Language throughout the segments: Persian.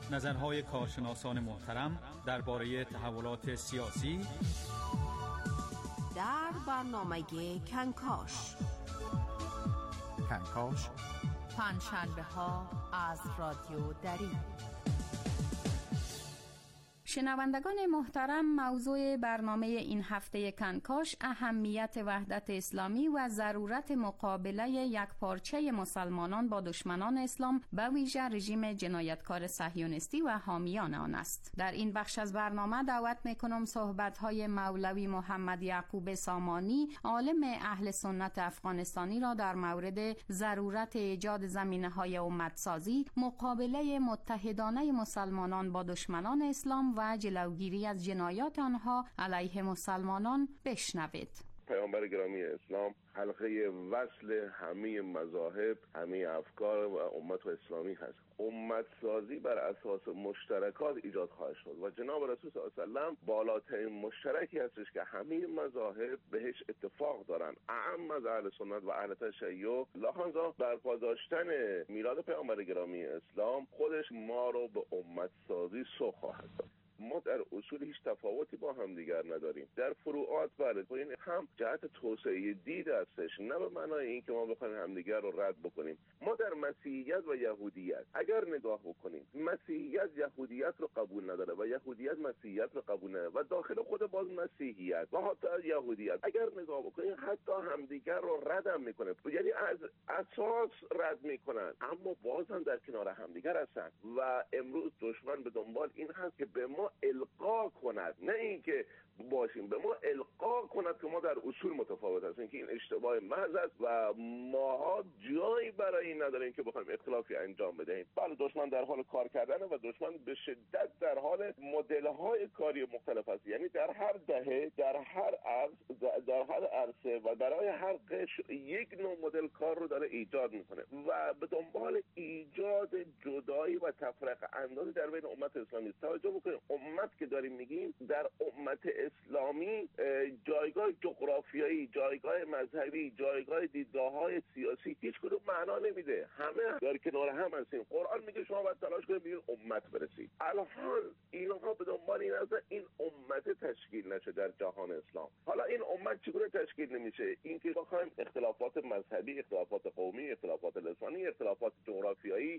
نظرهای کارشناسان محترم درباره تحولات سیاسی در برنامه کنکاش پنجشنبه ها از رادیو دری. شنوندگان محترم، موضوع برنامه این هفته کنکاش اهمیت وحدت اسلامی و ضرورت مقابله یکپارچه مسلمانان با دشمنان اسلام به ویژه رژیم جنایتکار صهیونیستی و حامیان آن است. در این بخش از برنامه دعوت میکنم صحبت‌های مولوی محمد یعقوب سامانی، عالم اهل سنت افغانستانی را در مورد ضرورت ایجاد زمینه‌های امت‌سازی، مقابله متحدانه مسلمانان با دشمنان اسلام و جلوگیری از جنایات آنها علیه مسلمانان بشنوید. پیامبر گرامی اسلام حلقه وصل همه مذاهب، همه افکار و امت اسلامی هست. امت سازی بر اساس مشترکات ایجاد خواهد شد و جناب رسول صلی الله علیه و سلم بالاترین مشترکی هستش که همه مذاهب بهش اتفاق دارن، اعم از اهل سنت و اهل تشیع. لحاظا برپا داشتن میلاد پیامبر گرامی اسلام خودش ما رو به امت سازی سوق خواهد داد. ما در اصول هیچ تفاوتی با هم دیگر نداریم. در فروعات بله، این هم جهت توسعه دید هستش، نه به معنای این که ما بخوایم همدیگر رو رد بکنیم. ما در مسیحیت و یهودیت اگر نگاه بکنیم، مسیحیت یهودیت رو قبول نداره و یهودیت مسیحیت رو قبول نداره و داخل خود باز مسیحیت و حتی یهودیت اگر نگاه بکنیم حتی همدیگر رو رد هم میکنه، یعنی از اساس رد میکنن، اما باز هم در کنار همدیگر هستن. و امروز دشمن به دنبال این هست که به ما القا کند، نه اینکه باشیم، به ما القا کند که ما در اصول متفاوت هستیم، که این اشتباه محض است و ماها جایی برای این نداریم که بخوایم اختلافی انجام بدهیم. بله، دشمن در حال کار کردن و دشمن به شدت در حال مدل‌های کاری مختلف است، یعنی در هر دهه، در هر عرص، در هر عرصه و برای هر قشر یک نوع مدل کار رو داره ایجاد میکنه و به دنبال ایجاد جدایی و تفرقه اندازی در بین امت اسلامی است. توجه بکنید، امت که داریم میگیم، در امت اسلامی جایگاه جغرافیایی، جایگاه مذهبی، جایگاه دیدگاه‌های سیاسی هیچ کدوم معنا نمیده. همه در کنار هم هستیم. قرآن میگه شما باید تلاش کنید به امت برسید. الان اینها به دنبال این است این امت تشکیل نشه در جهان اسلام. حالا این امت چگونه تشکیل نمیشه؟ اینکه بخوایم اختلافات مذهبی، اختلافات قومی، اختلافات لسانی، اختلافات جغرافیایی،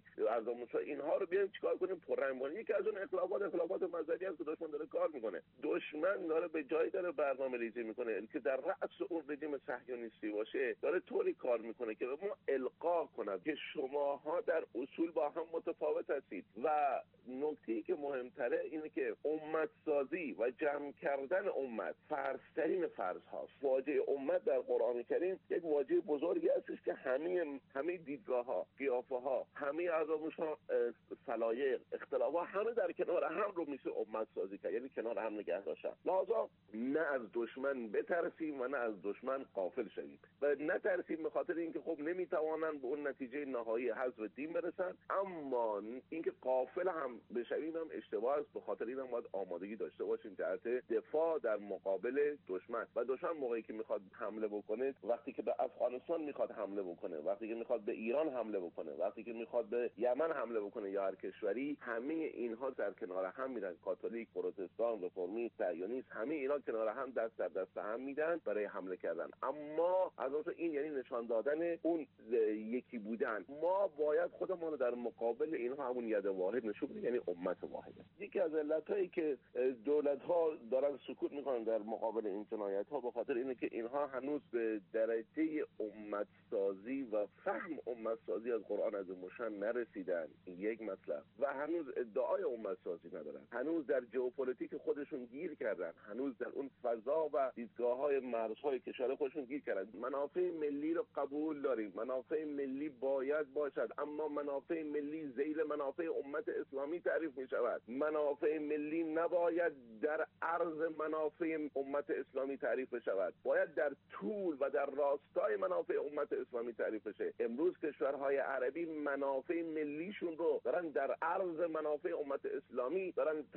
اینها رو بیایم چیکار کنیم؟ پررنگ کنیم. یکی از اون اختلافات مذهبی است که دشمن داره کار میکنه. دشمن داره به جای داره برنامه‌ریزی میکنه که در رأس اون رژیم صهیونیستی باشه، داره طوری کار میکنه که به ما القا کند که شماها در اصول با هم متفاوت هستید. و نکته‌ای که مهمتره اینه که امت سازی و جمع کردن امت فرض‌ترین فرض هاست. واژه امت در قرآن کریم یک واژه بزرگی هستش که همه دیدگاه‌ها، قیافه‌ها، همه اعضاب‌ها، سلایق، اختلافات همه در کنار هم رو میشه امت سازی کرد، یعنی کنار هم نگه داشتن. لذا نه از دشمن بترسیم و نه از دشمن غافل شویم و نترسیم به خاطر اینکه خب نمیتوانن به اون نتیجه نهایی حذف دین برسن، اما اینکه غافل هم بشویم هم اشتباه است. به خاطر این هم باید آمادگی داشته باشیم جهت دفاع در مقابل دشمن. و دشمن موقعی که میخواد حمله بکنه، وقتی که به افغانستان میخواد حمله بکنه، وقتی که میخواد به ایران حمله بکنه، وقتی که میخواد به یمن حمله بکنه یا هر کشوری، همه اینها در کنار هم میرن. کاتولیک، پروتستان، رفرمی، صهیونیست، همه اینا کنار هم دست در دست هم میدن برای حمله کردن. اما از اون این یعنی نشان دادن اون یکی بودن. ما باید خودمون رو در مقابل اینها همون ید واحد نشون بدیم، یعنی امت واحده. یکی از علتایی که دولت‌ها دارن سکوت میکنن در مقابل این جنایت‌ها به خاطر اینه که اینها هنوز به درجه امت سازی و فهم امت سازی از قرآن عظیم‌الشأن نرسیدن. یک مطلب. و هنوز ادعای امت سازی ندارن. هنوز در ژئوپلیتیک خودشون گیر کردن، هنوز در اون فضا و دیدگاه‌های مرزهای کشور خودشون گیر کردن. منافع ملی رو قبول داریم، منافع ملی باید باشد، اما منافع ملی ذیل منافع امت اسلامی تعریف می شود. منافع ملی نباید در عرض منافع امت اسلامی تعریف بشود، باید در طول و در راستای منافع امت اسلامی تعریف بشه. امروز کشورهای عربی منافع ملیشون رو دارن در عرض منافع امت اسلامی دارن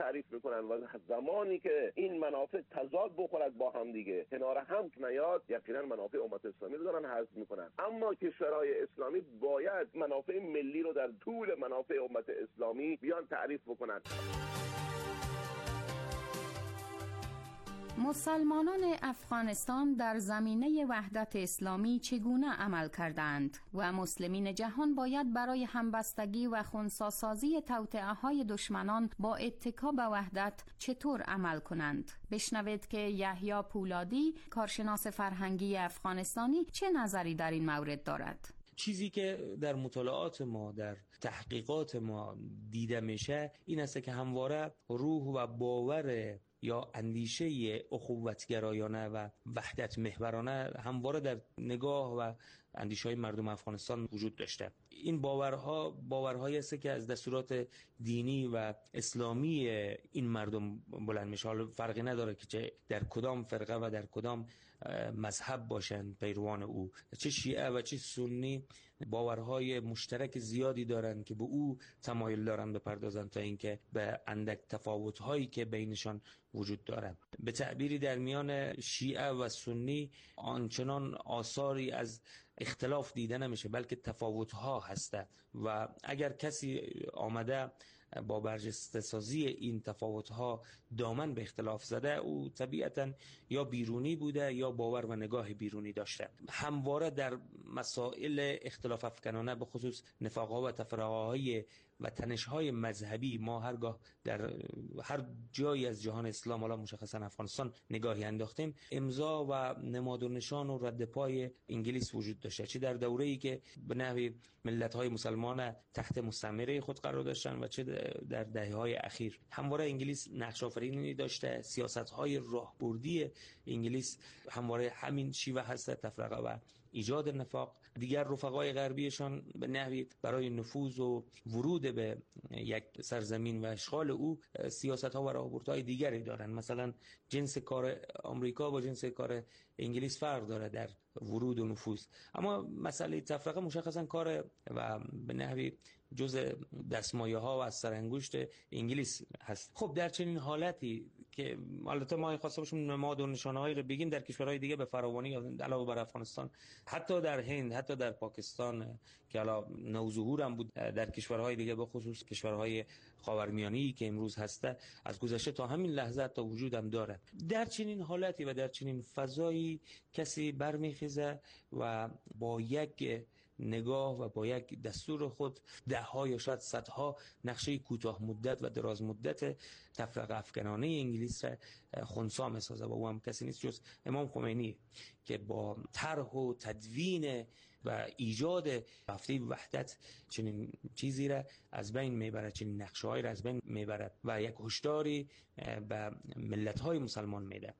تعریف میکنن و زمانی که این منافع تضاد بخورد با هم دیگه، کنار هم نیاد، یقینا منافع امت اسلامی رو دارن حذف میکنن. اما کشورهای اسلامی باید منافع ملی رو در طول منافع امت اسلامی بیان تعریف بکنن. مسلمانان افغانستان در زمینه وحدت اسلامی چگونه عمل کردند و مسلمین جهان باید برای همبستگی و خنثی‌سازی توطئه‌های دشمنان با اتکا به وحدت چطور عمل کنند؟ بشنوید که یحیی پولادی، کارشناس فرهنگی افغانستانی، چه نظری در این مورد دارد. چیزی که در مطالعات ما، در تحقیقات ما دیده میشه این است که همواره روح و باور یا اندیشه اخوتگرایانه و وحدت محورانه همواره در نگاه و اندیشه‌های مردم افغانستان وجود داشته. این باورهایی است که از دستورات دینی و اسلامی این مردم بلند میشه. حالا فرقی نداره که چه در کدام فرقه و در کدام مذهب باشند پیروان او، چه شیعه و چه سنی، باورهای مشترک زیادی دارند که به او تمایل دارند بپردازند تا اینکه به اندک تفاوت‌هایی که بینشان وجود دارد. به تعبیری در میان شیعه و سنی آنچنان آثاری از اختلاف دیده نمیشه، بلکه تفاوت‌ها هسته و اگر کسی آمده با برجسته سازی این تفاوت‌ها دامن به اختلاف زده، او طبیعتاً یا بیرونی بوده یا باور و نگاه بیرونی داشته. همواره در مسائل اختلاف افکنانه، به خصوص نفاق‌ها و تفرقه‌های و تنش‌های مذهبی، ما هرگاه در هر جایی از جهان اسلام، حالا مشخصاً افغانستان، نگاهی انداختیم، امضا و نماد و نشان و رد پای انگلیس وجود داشته، چه در دوره‌ای که به نحوی ملت‌های مسلمان تحت مستعمره خود قرار داشتن و چه در دهه‌های اخیر. همواره انگلیس نقش آفرینی داشته، سیاست‌های راهبردی انگلیس همواره همین شیوه هست، تفرقه و ایجاد نفاق. دیگر رفقای غربیشان به نحوی برای نفوذ و ورود به یک سرزمین و اشغال او سیاست‌ها و راهبردهای دیگری دارند. مثلا جنس کار آمریکا با جنس کار انگلیس فرق داره در ورود و نفوذ، اما مسئله تفرقه مشخصا کار و به نحوی جزء دستمایه‌ها و از سرانگشت انگلیس هست. خب در چنین حالتی که البته ما خواسته باشیم نماد و نشانه‌هایی رو بگیم در کشورهای دیگه به فراوانی علاوه بر افغانستان، حتی در هند، حتی در پاکستان که حالا نوظهور هم بود، در کشورهای دیگه به خصوص کشورهای خاورمیانه‌ای که امروز هسته، از گذشته تا همین لحظه تا وجود هم داره. در چنین حالتی و در چنین فضایی کسی برمیخیزه و با یک نگاه و با یک دستور خود ده‌ها یا شاید صدها نقشه کوتاه مدت و دراز مدت تفرقه افکنانه انگلیس را خنثی می‌سازه و او هم کسی نیست جز امام خمینی که با طرح و تدوین و ایجاد هفته وحدت چنین چیزی را از بین میبره، چنین نقشه‌هایی را از بین میبره و یک هشداری به ملت‌های مسلمان میده.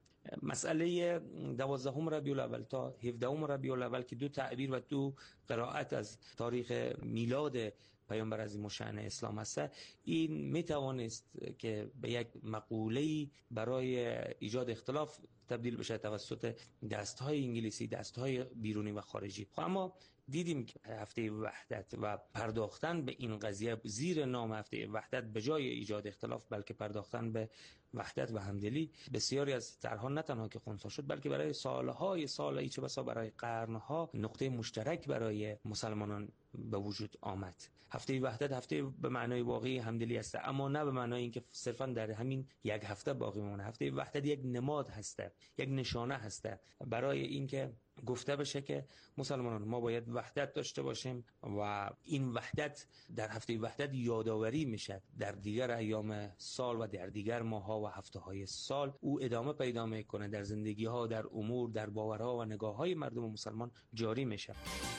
مسئله 12 ربیع الاول تا 17 ربیع الاول که دو تعبیر و دو قرائت از تاریخ میلاد پیامبر عظیم الشأن اسلام است، این میتوانست که به یک مقوله‌ای برای ایجاد اختلاف تبدیل بشه توسط دست‌های انگلیسی، دست‌های بیرونی و خارجی. اما دیدیم که هفته وحدت و پرداختن به این قضیه زیر نام هفته وحدت به جای ایجاد اختلاف بلکه پرداختن به وحدت و همدلی، بسیاری از طرح‌ها نه تنها که خنثی شد بلکه برای سالهای سال، چه بسا برای قرن‌ها، نقطه مشترک برای مسلمانان به وجود آمد. هفته وحدت هفته به معنای واقعی همدلی است، اما نه به معنای اینکه صرفاً در همین یک هفته باقی میمونه. هفته وحدت یک نماد هسته، یک نشانه هسته برای اینکه گفته بشه که مسلمانان ما باید وحدت داشته باشیم و این وحدت در هفته وحدت یادآوری میشه در دیگر ایام سال و در دیگر ماه‌ها و هفته‌های سال. او ادامه پیدا میکنه در زندگی‌ها، در امور، در باورها و نگاه‌های مردم مسلمان جاری میشه.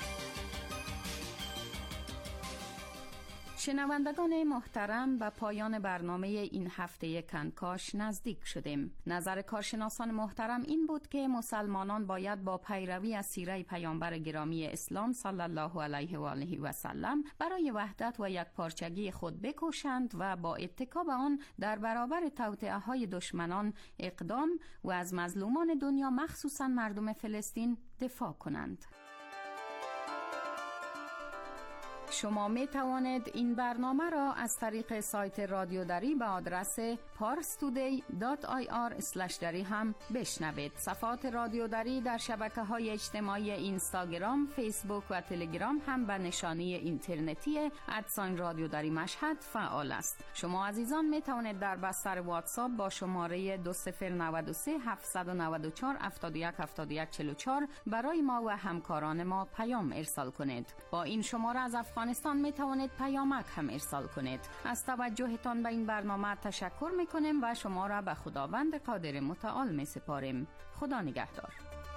شنوندگان محترم، به پایان برنامه این هفته کنکاش نزدیک شدیم. نظر کارشناسان محترم این بود که مسلمانان باید با پیروی از سیره پیامبر گرامی اسلام صلی الله علیه و آله و سلم برای وحدت و یکپارچگی خود بکوشند و با اتکا به آن در برابر توطئه‌های دشمنان اقدام و از مظلومان دنیا مخصوصاً مردم فلسطین دفاع کنند. شما می توانید این برنامه را از طریق سایت رادیو دری به آدرس parstoday.ir/dari هم بشنوید. صفحات رادیو دری در شبکه‌های اجتماعی اینستاگرام، فیسبوک و تلگرام هم به نشانی اینترنتی @رادیو دری مشهد فعال است. شما عزیزان می توانید در بستر واتساپ با شماره 2093 794 717144 برای ما و همکاران ما پیام ارسال کنید. با این شماره از افغانستان می توانید پیامک هم ارسال کنید. از توجهتان به این برنامه تشکر می کنیم و شما را به خداوند قادر متعال می سپاریم. خدا نگهدار.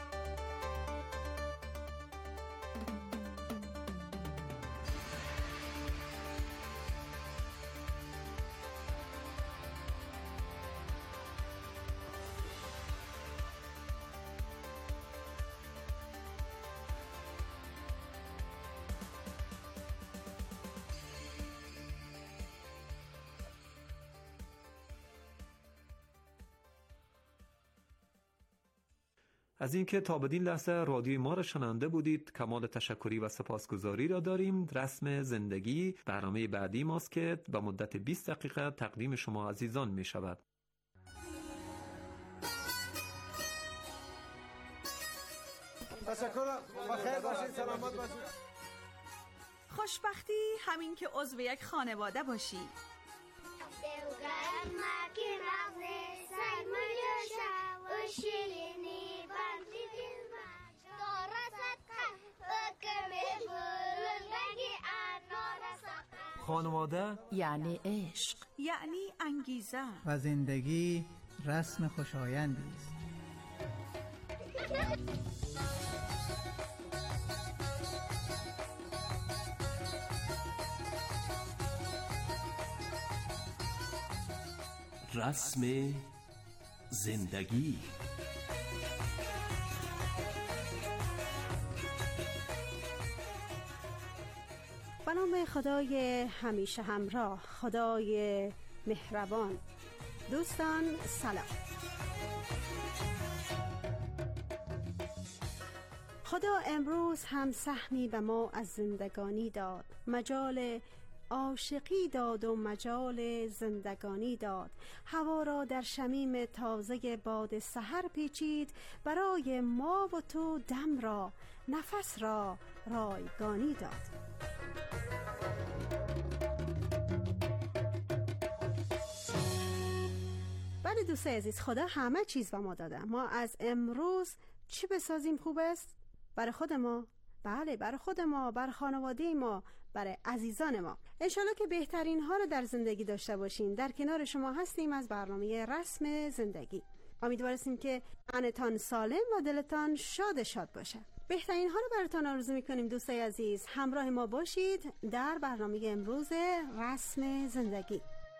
از اینکه تا بدین لحظه رادیوی ما را شنونده بودید کمال تشکری و سپاسگزاری را داریم. رسم زندگی برنامه بعدی ماست که به مدت 20 دقیقه تقدیم شما عزیزان می شود. تشکر، بخیر باشید، سلامت باشید. خوشبختی همین که عضو یک خانواده باشی. خانواده یعنی عشق، یعنی انگیزه و زندگی رسم خوشایندی است. رسم زندگی. به نام خدای همیشه همراه، خدای مهربان. دوستان سلام. خدا امروز هم سهمی به ما از زندگانی داد، مجال عاشقی داد و مجال زندگانی داد. هوا را در شمیم تازه باد سحر پیچید، برای ما و تو دم را، نفس را رایگانی داد. بله دوست عزیز، خدا همه چیز به ما داده. ما از امروز چی بسازیم خوب است؟ برای خود ما، بله برای خود ما، برای خانواده ما، برای عزیزان ما. انشالله که بهترین ها رو در زندگی داشته باشین. در کنار شما هستیم از برنامه رسم زندگی. امیدواریم که تنتان سالم و دلتان شاد باشه. بهترین ها رو براتون آرزو میکنیم دوستای عزیز. همراه ما باشید در برنامه امروز رسم زندگی.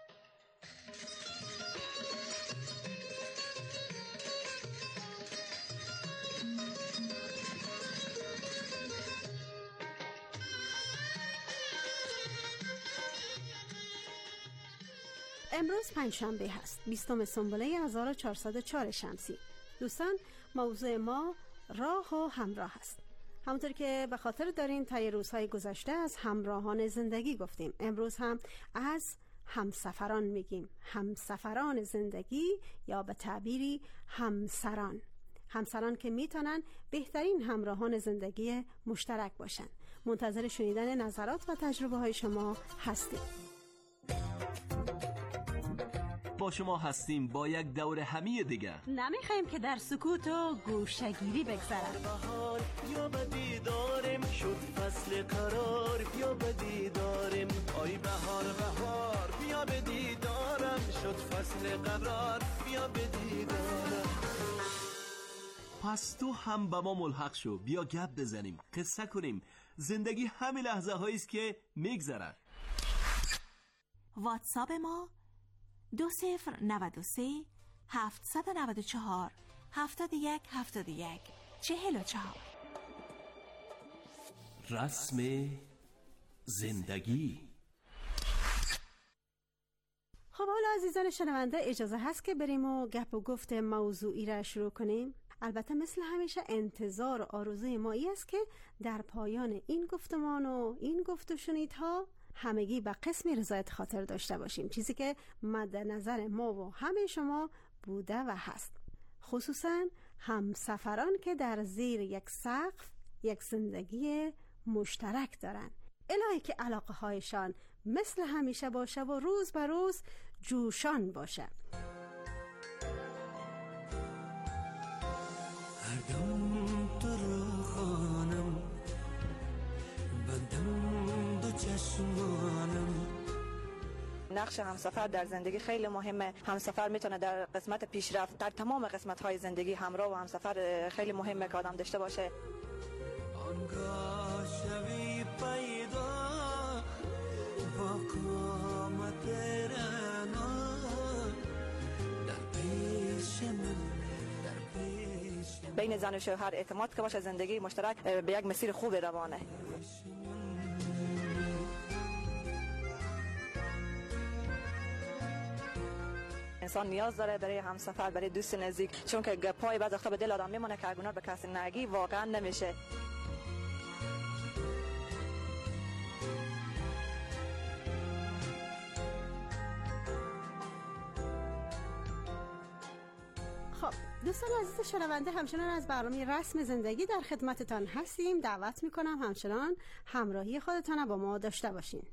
امروز پنجشنبه هست، 20 سنبله 1404 شمسی. دوستان، موضوع ما راه و همراه است. همونطور که به خاطر دارین طی روزهای گذشته از همراهان زندگی گفتیم. امروز هم از همسفران میگیم، همسفران زندگی یا به تعبیری همسران. همسران که میتونن بهترین همراهان زندگی مشترک باشن. منتظر شنیدن نظرات و تجربه های شما هستیم. با شما هستیم با یک دور همی دیگه. نمیخوایم که در سکوت و گوشه‌گیری بگذرد. بهار بیا به دیدارم، شد فصل قرار بیا به دیدارم. آی بهار بهار بیا به دیدارم، شد فصل قرار بیا به دیدارم. پس تو هم با ما ملحق شو، بیا گپ بزنیم، قصه کنیم. زندگی همین لحظه هاییست که میگذره. واتساپ ما 2093 794 7171 44. رسم زندگی. خب حالا عزیزان شنونده، اجازه هست که بریم و گپ و گفت موضوعی را شروع کنیم. البته مثل همیشه انتظار و آرزوی ما است که در پایان این گفتمان و این گفت و شنیدها همگی به قسمی رضایت خاطر داشته باشیم، چیزی که مد نظر ما و همه شما بوده و هست، خصوصا همسفران که در زیر یک سقف یک زندگی مشترک دارن. الهی که علاقه هایشان مثل همیشه باشه و روز به روز جوشان باشه. هر دم تو رو خانم بندم دو چشمانم. نقش همسفر در زندگی خیلی مهمه. همسفر میتونه در قسمت پیشرفت در تمام قسمت‌های زندگی همراه و همسفر خیلی مهمه که آدم داشته باشه. آنگاه شوی پیدا با قامت رنا در پیش من بین زن و شوهر اعتماد که باشه، زندگی مشترک به یک مسیر خوب روانه. انسان نیاز داره برای همسفر، برای دوست نزدیک، چون که گپای بعضی وقتا به دل آدم میمونه که اگه به کسی نگی واقعا نمیشه. خب دوستان عزیز شنونده، همچنان از برنامه رسم زندگی در خدمتتان هستیم. دعوت میکنم همچنان همراهی خودتان با ما داشته باشین.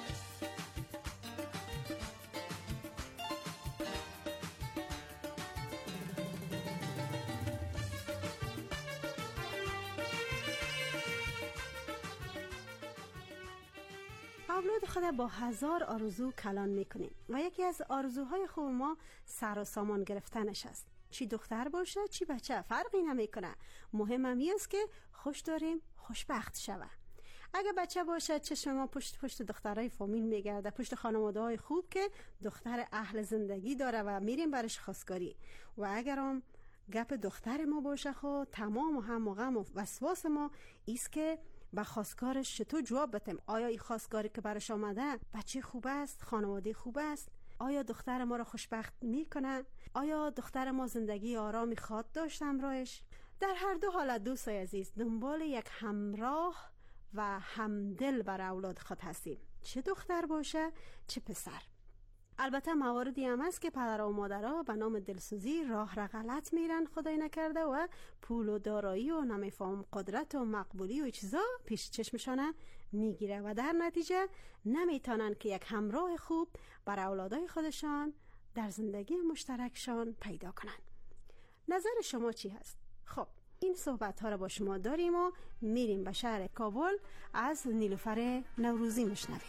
اولاد خود با هزار آرزو کلان میکنیم و یکی از آرزوهای خوب ما سر و سامان گرفتنش است. چی دختر باشه چی بچه فرقی نمیکنه، مهم است که خوش داریم خوشبخت شوه. اگه بچه باشه چشم ما پشت دخترای فامیل میگرده، پشت خانواده‌های خوب که دختر اهل زندگی داره و میریم برش خواستگاری. و اگرم گپ دختر ما باشه خود تمام و هم و غم و وسواس ما ایست که با خواستگارش چطور جواب بدیم. آیا این خواستگاری که برش آمده بچه خوب است، خانواده خوب است؟ آیا دختر ما را خوشبخت میکنه؟ آیا دختر ما زندگی آرامی خواد داشت همراهش؟ در هر دو حالت دوستای عزیز دنبال یک همراه و همدل بر اولاد خود هستیم، چه دختر باشه چه پسر. البته مواردی هم هست که پدر و مادرها به نام دلسوزی راه را غلط میرن خدای نکرده و پول و دارایی و نمیفهم قدرت و مقبولی و چیزا پیش چشمشانه میگیره و در نتیجه نمیتونن که یک همراه خوب بر اولادای خودشان در زندگی مشترکشان پیدا کنن. نظر شما چی هست؟ خب این صحبت ها را با شما داریم و میریم به شهر کابل از نیلوفر نوروزی میشنویم.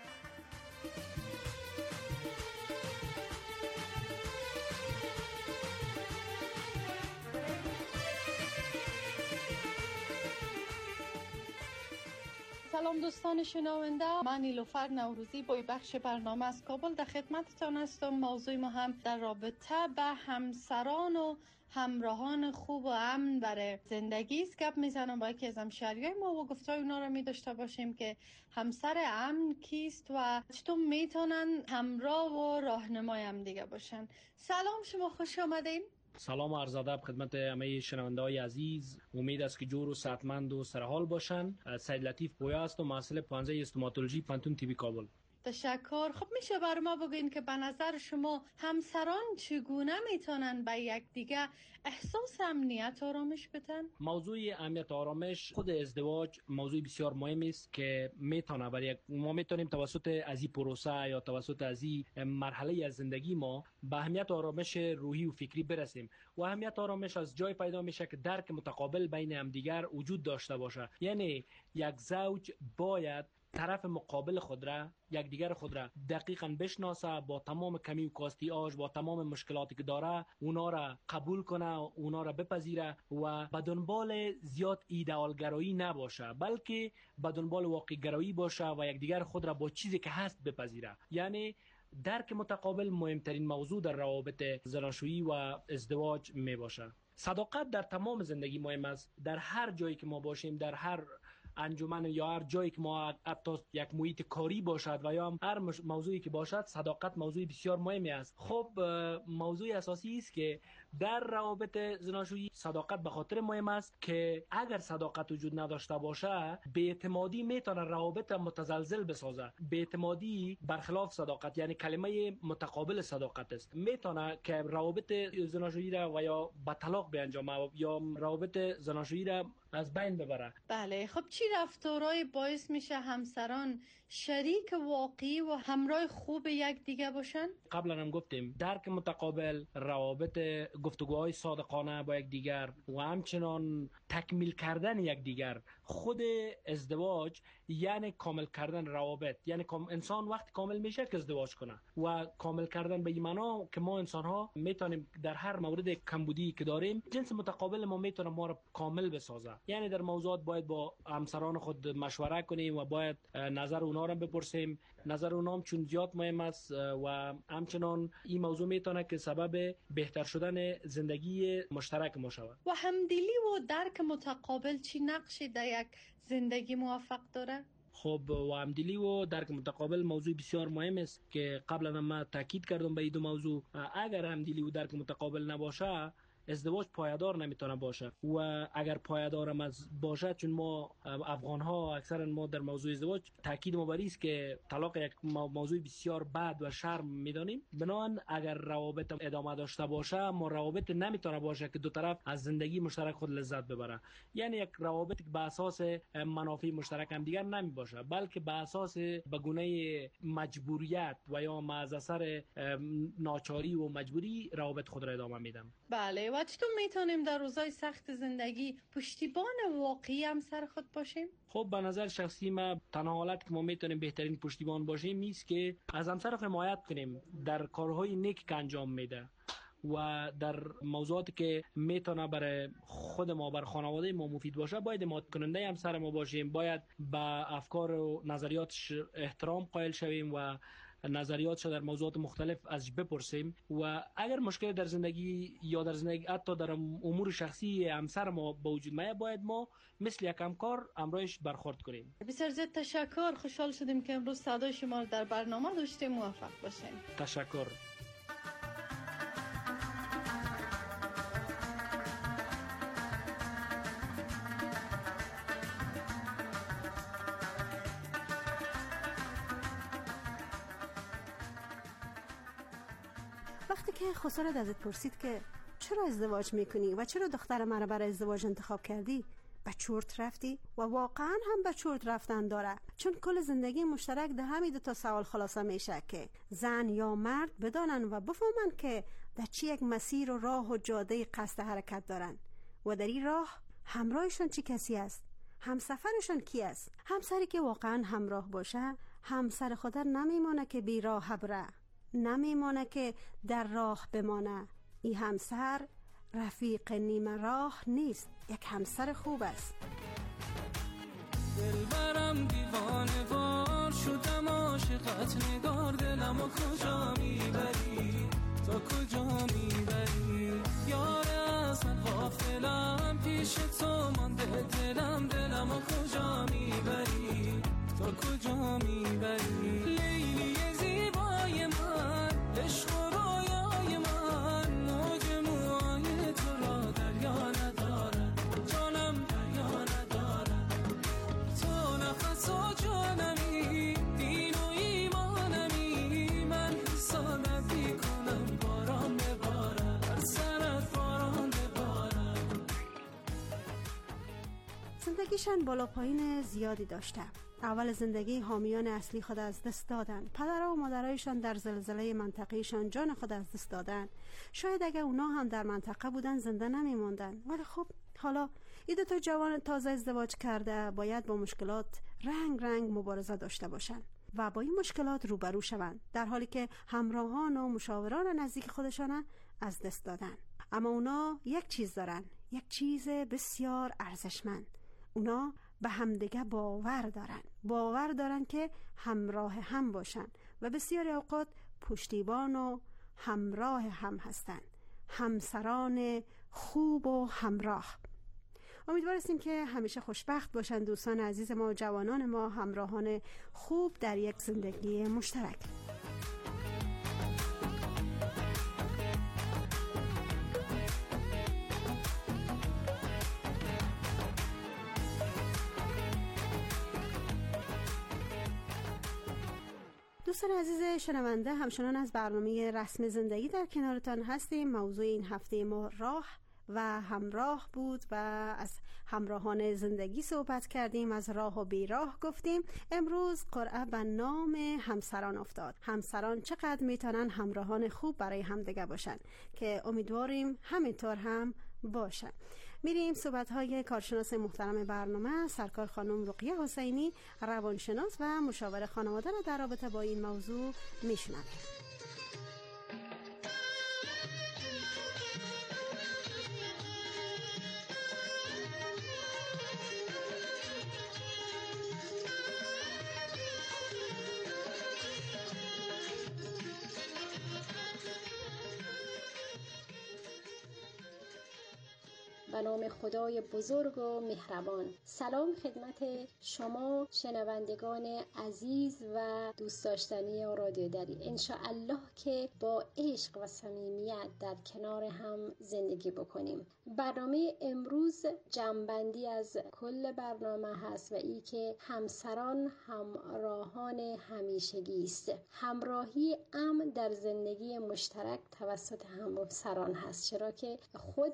سلام دوستان شنونده، من نیلوفر نوروزی با بخش برنامه از کابل در خدمتتان هستم. موضوع ما هم در رابطه به همسران و همراهان خوب و امن برای زندگی است. گپ میزنم با یکی از همشهریای ما و گفتای اونا رو می داشته باشیم که همسر امن کیست و چطور میتونن همراه و راهنمای هم دیگه باشن. سلام، شما خوش آمدین. سلام و عرض ادب خدمت همه شنونده‌های عزیز. امید است که جور و صحتمند و سرحال باشن. سید لطیف پویا است و محصل پانزه استوماتولوژی پانتون تیبی کابل. تشکر. خب میشه برای ما بگین که به نظر شما همسران چگونه میتونن به یکدیگه احساس امنیت و آرامش بدن؟ موضوع امنیت و آرامش خود ازدواج موضوع بسیار مهم است که میتونه برای ما میتونیم توسط از این پروسه یا توسط از این مرحله از زندگی ما به اهمیت و آرامش روحی و فکری برسیم. و اهمیت و آرامش از جای پیدا میشه که درک متقابل بین همدیگر وجود داشته باشه. یعنی یک زوج باید طرف مقابل خود را یکدیگر خود را دقیقاً بشناسه، با تمام کمی و کاستی آج، با تمام مشکلاتی که داره اونا را قبول کنه، اونا را بپذیره و به دنبال زیاد ایدئالگرایی نباشه، بلکه به دنبال واقع گرایی باشه و یکدیگر خود را با چیزی که هست بپذیره. یعنی درک متقابل مهمترین موضوع در روابط زناشویی و ازدواج می باشه. صداقت در تمام زندگی مهم است. در هر جایی که ما باشیم، در هر انجمن یا هر جایی که ما حتی یک محیط کاری باشد و یا هر موضوعی که باشد، صداقت موضوع بسیار مهمی است. خب موضوع اساسی است که در روابط زناشویی صداقت به خاطر مهم است که اگر صداقت وجود نداشته باشه بی‌اعتمادی میتونه روابط متزلزل بسازه. بی‌اعتمادی برخلاف صداقت، یعنی کلمه متقابل صداقت است، میتونه که روابط زناشویی را و یا به طلاق بیانجامه یا روابط زناشویی را از بین ببره. بله، خب چی رفتارهای باعث میشه همسران شریک واقعی و همراه خوب یک دیگه باشن؟ قبلا هم گفتیم درک متقابل، روابط گفتگوهای صادقانه با یک دیگر و همچنان تکمیل کردن یک دیگر. خود ازدواج یعنی کامل کردن روابط، یعنی انسان وقت کامل میشه که ازدواج کنه و کامل کردن به این معنا که ما انسان ها میتونیم در هر مورد کمبودی که داریم جنس متقابل ما میتونه ما رو کامل بسازه. یعنی در موضوعات باید با همسران خود مشوره کنیم و باید نظر اونها رو بپرسیم. نظر اونها هم چون زیاد مهم است و همچنان این موضوع میتونه که سبب بهتر شدن زندگی مشترک ما شود. و همدلی و درک متقابل چی نقشی در یک زندگی موفق داره؟ خب و همدلی و درک متقابل موضوع بسیار مهم است که قبلا ما تاکید کردم به این دو موضوع. اگر همدلی و درک متقابل نباشه ازدواج پایدار نمیتونه باشه و اگر پایدار هم باشه، چون ما افغان ها اکثرا ما در موضوع ازدواج تاکید ما بر است که طلاق یک موضوع بسیار بد و شرم میدانیم، بنابراین اگر روابط ادامه داشته باشه ما روابط نمیتونه باشه که دو طرف از زندگی مشترک خود لذت ببره. یعنی یک روابط که به اساس منافع مشترک هم دیگر نمی باشه، بلکه به اساس به گونه مجبوریت و یا از اثر ناچاری و مجبوری روابط خود را ادامه میدن. بله، و چطور میتونیم در روزهای سخت زندگی پشتیبان واقعی همسر خود باشیم؟ خب به نظر شخصی ما تنها حالت که ما میتونیم بهترین پشتیبان باشیم نیست که از همسر خود حمایت کنیم در کارهای نیک که انجام میده و در موضوعاتی که میتونه برای خود ما، بر خانواده ما مفید باشه باید حمایت کننده همسر ما باشیم. باید به افکار و نظریاتش احترام قائل شویم و نظریاتش در موضوعات مختلف ازش بپرسیم و اگر مشکل در زندگی یا در زندگی حتی در امور شخصی همسر ما به وجود میاد باید ما مثل یک همکار همراهش برخورد کنیم. بسیار زیاد تشکر، خوشحال شدیم که امروز صدای شما رو در برنامه داشتیم. موفق باشین. تشکر. وقتی که خسارت ازت پرسید که چرا ازدواج میکنی و چرا دختر مرا برای ازدواج انتخاب کردی، به چرت رفتی و واقعا هم به چرت رفتن داره، چون کل زندگی مشترک ده همین دو تا سوال خلاصه میشه که زن یا مرد بدانن و بفهمن که در چی یک مسیر و راه و جاده قصد حرکت دارن و در این راه همراهشون چی کسی است، همسفرشون کی است. همسری که واقعا همراه باشه همسر خود نمیمونه که بی راه بره، نمیمونه که در راه بمانه. این همسر رفیق نیمه راه نیست، یک همسر خوب است. دلبرم دیوانه وار شدم عاشقت، نگار دلمو کجا میبری، تا کجا میبری یاره، از من غافلم پیش تو مانده دلمو کجا میبری، تا کجا میبری لیلی زیبای من، عشق و رویای من، موج موهای تو را دریا نداره، جانم دریا نداره، تو نفس و جانمی، دین و ایمانمی، من حسادت میکنم باران بباره، بر سرت باران بباره. زندگیشان بالا پایین زیادی داشته. اول زندگی حامیان اصلی خود از دست دادن، پدرها و مادرایشان در زلزله منطقهشان جان خود از دست دادن. شاید اگر اونا هم در منطقه بودن زنده نمیموندن، ولی خب حالا این دو تا جوان تازه ازدواج کرده باید با مشکلات رنگ رنگ مبارزه داشته باشن و با این مشکلات روبرو شوند، در حالی که همراهان و مشاوران نزدیک خودشان از دست دادن. اما اونا یک چیز دارن، یک چیز بسیار ارزشمند. اونا به همدیگه باور دارن که همراه هم باشن و بسیاری اوقات پشتیبان و همراه هم هستن، همسران خوب و همراه. امیدوار هستیم که همیشه خوشبخت باشن دوستان عزیز ما و جوانان ما، همراهان خوب در یک زندگی مشترک. دوستان عزیز شنونده، همچنان از برنامه رسم زندگی در کنارتان هستیم. موضوع این هفته ما راه و همراه بود و از همراهان زندگی صحبت کردیم، از راه و بیراه گفتیم. امروز قرعه به نام همسران افتاد. همسران چقدر میتونن همراهان خوب برای همدیگه باشن که امیدواریم همینطور هم باشن. میریم صحبت‌های کارشناس محترم برنامه سرکار خانم رقیه حسینی، روانشناس و مشاور خانواده را در رابطه با این موضوع میشنویم. به نام خدای بزرگ و مهربان. سلام خدمت شما شنوندگان عزیز و دوست داشتنی رادیو دری. انشاءالله که با عشق و صمیمیت در کنار هم زندگی بکنیم. برنامه امروز جمع‌بندی از کل برنامه هست و ای که همسران همراهان همیشگی است. همراهی امن در زندگی مشترک توسط همسران هست، چرا که خود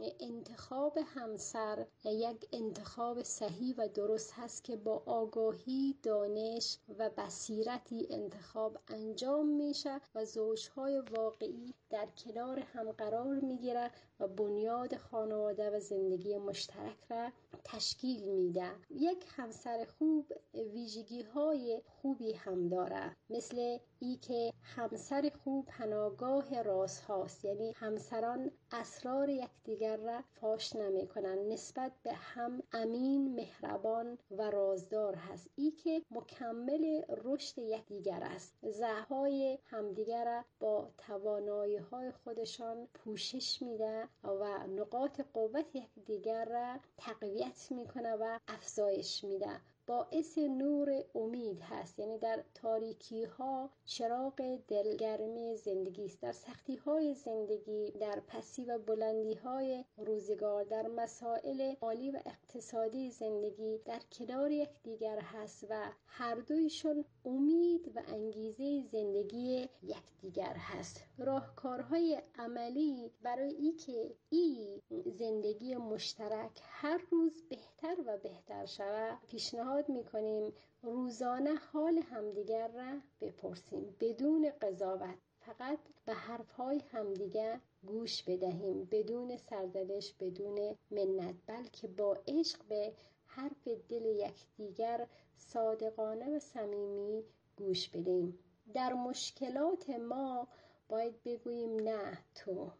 انتخاب همسر یک انتخاب صحیح و درست هست که با آگاهی، دانش و بصیرتی انتخاب انجام میشه و زوجهای واقعی در کنار هم قرار میگیره و بنیاد خانواده و زندگی مشترک را تشکیل میده. یک همسر خوب ویژگی‌های خوبی هم داره، مثل ای که همسر خوب پناهگاه راز هاست، یعنی همسران اسرار یکدیگر را فاش نمی کنن، نسبت به هم امین، مهربان و رازدار هست. ای که مکمل رشد یکدیگر است، ضعف‌های همدیگر را با توانایی‌های خودشان پوشش میده و نقاط قوت یکدیگر را تقویت میکنه و افزایش میده. باعث نور امید هست، یعنی در تاریکی ها چراغ دلگرمی زندگی است. در سختی های زندگی، در پسی و بلندی های روزگار، در مسائل مالی و اقتصادی زندگی در کنار یکدیگر هست و هر دویشون امید و انگیزه زندگی یکدیگر هست. راهکارهای عملی برای ای که این زندگی مشترک هر روز بهتر و بهتر شود، پیشنهاد میکنیم روزانه حال همدیگر را بپرسیم بدون قضاوت. فقط به حرفهای همدیگر گوش بدهیم بدون سرزنش، بدون منت، بلکه با عشق به حرف دل یکدیگر صادقانه و صمیمی گوش بدهیم. در مشکلات ما باید بگوییم نه، تو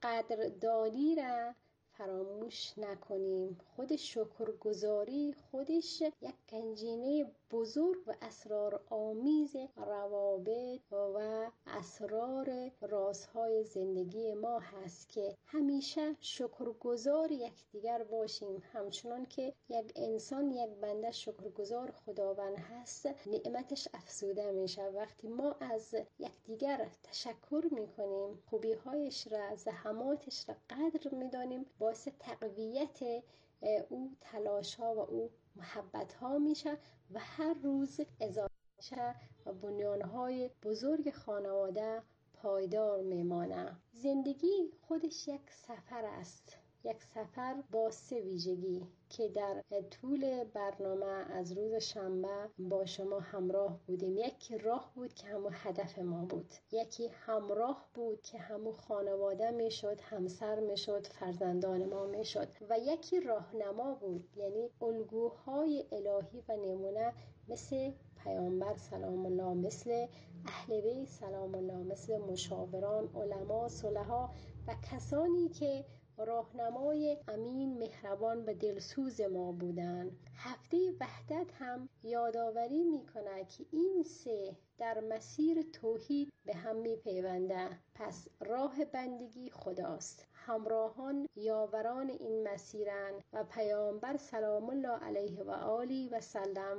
قدردانی را فراموش نکنیم. خود شکرگزاری خودش یک گنجینه بزرگ و اسرار آمیز روابط و اسرار رازهای زندگی ما هست که همیشه شکرگزار یکدیگر باشیم. همچنان که یک انسان، یک بنده شکرگزار خداوند هست، نعمتش افزوده میشه. وقتی ما از یکدیگر تشکر میکنیم، خوبیهایش را، زحماتش را قدر میدانیم، باعث تقویت او تلاش ها و او محبت ها میشه و هر روز اضافه میشه و بنیان های بزرگ خانواده پایدار میمانه. زندگی خودش یک سفر است، یک سفر با 3 ویژگی که در طول برنامه از روز شنبه با شما همراه بودیم. یکی راه بود که همون هدف ما بود، یکی همراه بود که همون خانواده میشد، همسر میشد، فرزندان ما میشد، و یکی راهنما بود، یعنی الگوهای الهی و نمونه مثل پیامبر سلام الله، مثل اهل بیت سلام الله، مثل مشاوران، علما، صلحا و کسانی که راهنمای امین، مهربان و دلسوز ما بودند. هفته وحدت هم یادآوری میکنه که این 3 در مسیر توحید به هم میپیونده. پس راه بندگی خداست، همراهان یاوران این مسیرند و پیامبر سلام الله علیه و آله و سلم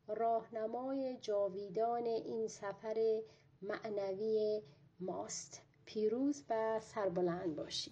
راهنمای جاویدان این سفر معنوی ماست. پیروز و سربلند باشید.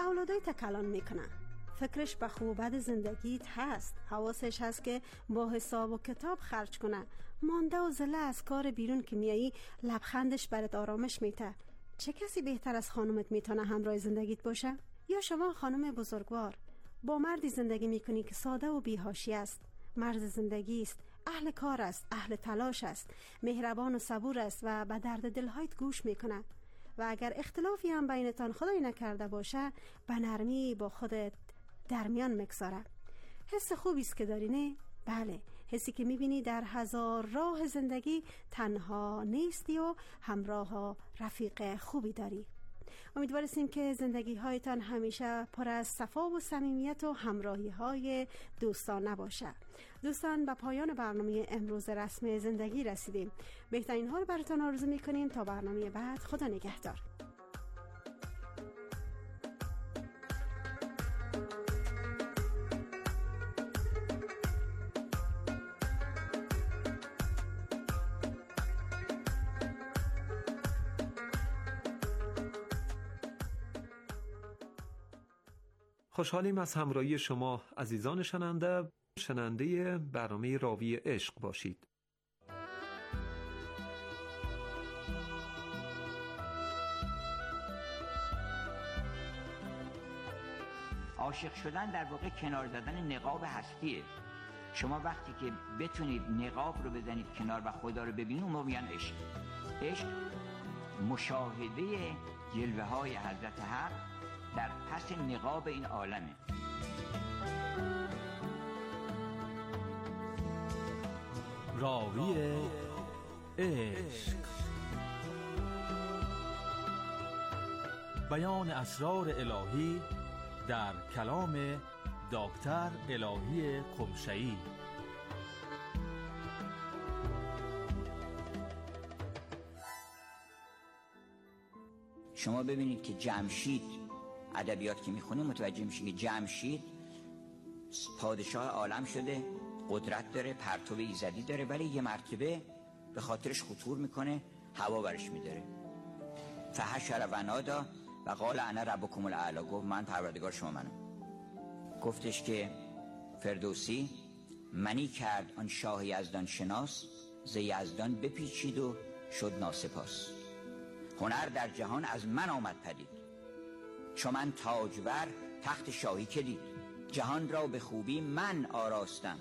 اولادای تکلان میکنه. فکرش به خوب و بد زندگیت هست. حواسش هست که با حساب و کتاب خرج کنه. مانده و زله از کار بیرون که میایی لبخندش برات آرامش میته. چه کسی بهتر از خانومت میتونه همراه زندگیت باشه؟ یا شما خانم بزرگوار با مردی زندگی میکنی که ساده و بی‌حاشیه است. مرد زندگی است، اهل کار است، اهل تلاش است، مهربان و صبور است و به درد دلهایت گوش میکنه. و اگر اختلافی هم بینتان خدای نکرده باشه، به نرمی با خودت درمیان میگذاره. حس خوبی است که داری، نه؟ بله، حسی که میبینی در هزار راه زندگی تنها نیستی و همراه و رفیق خوبی داری. امیدواریم که زندگی هایتان همیشه پر از صفا و صمیمیت و همراهی های دوستانه باشه. دوستان، به پایان برنامه امروز رسم زندگی رسیدیم. بهترین ها رو براتون آرزو میکنیم تا برنامه بعد. خدا نگهدار. خوشحالیم از همراهی شما عزیزان شنونده برنامه راوی عشق باشید. عاشق شدن در واقع کنار زدن نقاب هستیه. شما وقتی که بتونید نقاب رو بزنید کنار و خدا رو ببینید، اون موقع میگن عشق. عشق مشاهده جلوه های حضرت حق در پس نقاب این عالمه. راوی عشق، بیان اسرار الهی در کلام دکتر الهی قمشه‌ای. شما ببینید که جمشید، ادبیات که میخونیم متوجه میشید که جمشید پادشاه عالم شده، قدرت داره، پرتو ایزدی داره، ولی یه مرتبه به خاطرش خطور میکنه، هوا برش میداره. فحشر و نادا و قال انا ربکم الاعلی، گفت من پروردگار شما منم. گفتش که فردوسی منی کرد آن شاه یزدان شناس، ز یزدان بپیچید و شد ناسپاس. هنر در جهان از من آمد پدید، چون من تاجور تخت شاهی کلید. جهان را به خوبی من آراستم،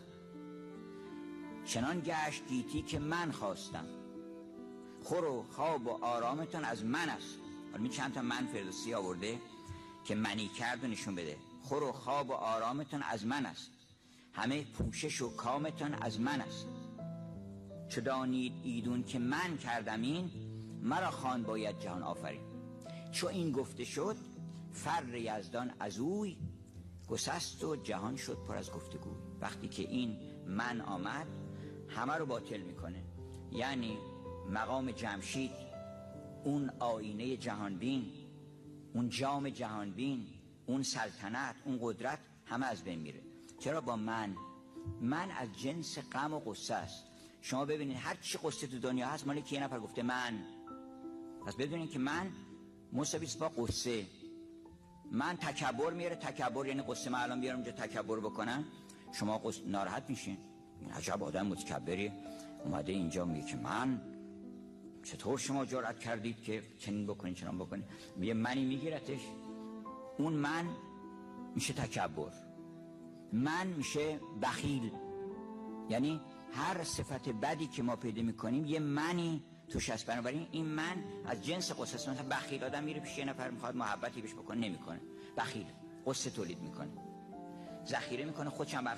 چنان گشت گیتی که من خواستم. خور و خواب و آرامتون از من است. حالا می چند تا من فردوسی آورده که منی کرد و نشون بده. خور و خواب و آرامتون از من است، همه پوشش و کامتون از من است. چو دانید ایدون که من کردم این، مرا خوان باید جهان آفرین. چو این گفته شد فر یزدان از اوی، گسست و جهان شد پر از گفتگوی. وقتی که این من آمد همه رو باطل میکنه. یعنی مقام جمشید، اون آینه جهانبین، اون جام جهانبین، اون سلطنت، اون قدرت، همه از بین میره. چرا؟ با من از جنس غم و غصه است. شما ببینید هر چی قصه تو دنیا هست مالی که یه نفر گفته من. پس بدونید که من مساوی است با قصه. من تکبر میاره، تکبر یعنی قصه. من الان بیارم اونجا تکبر بکنم، شما ناراحت میشین. این عجب آدم متکبری اومده اینجا میگه که من، چطور شما جرأت کردید که چنین بکنید چنان بکنید. میگه منی میگیرتش. اون من میشه تکبر، من میشه بخیل. یعنی هر صفت بدی که ما پیدا میکنیم یه منی توش هست. بنابراین این من از جنس قصه است. مثلا بخیل آدم میره پیش یه نفر میخواد محبتی بهش بکنه، نمیکنه، بخیل، قصه تولید میکنه، ذخیره میکنه، خودش هم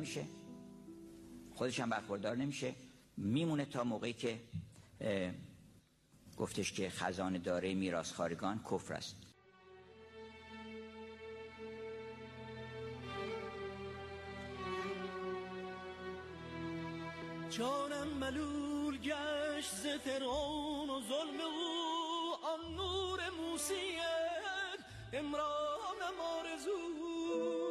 برخوردار نمیشه، میمونه تا موقعی که گفتش که خزانه داره میراث خارگان کفر است. جانم ملول گشت ز فرعون و ظلم او، آن نور موسیت امرانم آرزوست.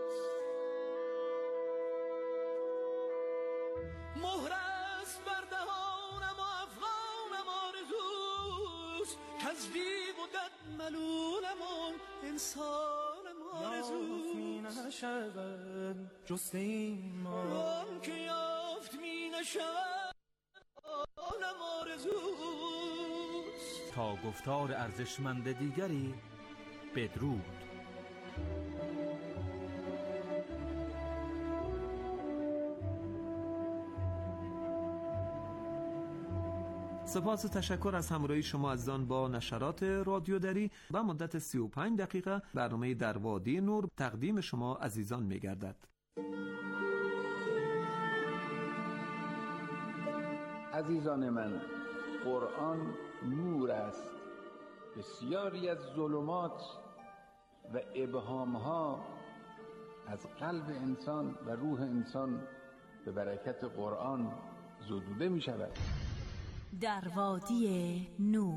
مهر است بر دهانم و افغانم آرزوست، که از بی بودت ملولم و انسان آرزوست می نشود جست ایمان که یافت می نشود عالم آرزوست. تا گفتار ارزشمند دیگری بدرود. سپاس و تشکر از همراهی شما عزیزان با نشرات رادیو دری و مدت 35 دقیقه برنامه در وادی نور تقدیم شما عزیزان می‌گردد. عزیزان من، قرآن نور است. بسیاری از ظلمات و ابهام‌ها از قلب انسان و روح انسان به برکت قرآن زدوده می‌شود. در وادی نور.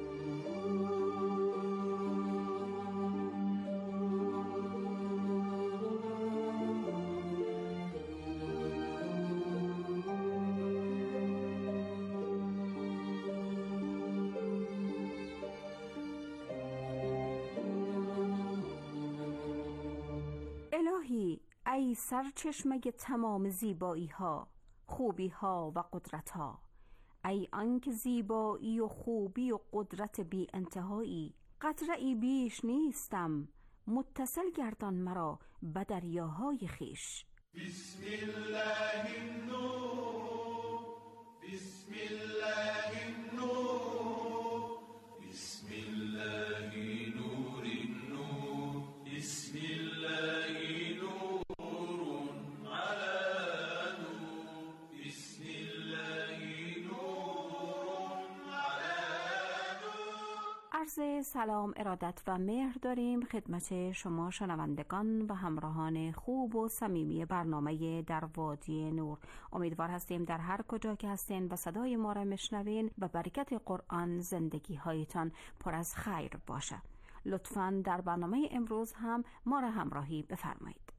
الهی، ای سرچشمه تمام زیبایی ها، خوبی ها و قدرت ها، ای آنکه زیبایی و خوبی و قدرت بی انتهایی، قطره‌ای بیش نیستم، متصل گردان مرا به دریاهای خویش. بسم الله النور، بسم الله النور، بسم الله نور النور، بسم الله نور على نور، بسم الله نور على نور. عرض سلام، ارادت و مهر داریم خدمت شما شنوندگان و همراهان خوب و صمیمی برنامه در وادی نور. امیدوار هستیم در هر کجا که هستین و صدای ما را میشنوین و برکت قرآن زندگی هایتان پر از خیر باشه. لطفاً در برنامه امروز هم ما را همراهی بفرمایید.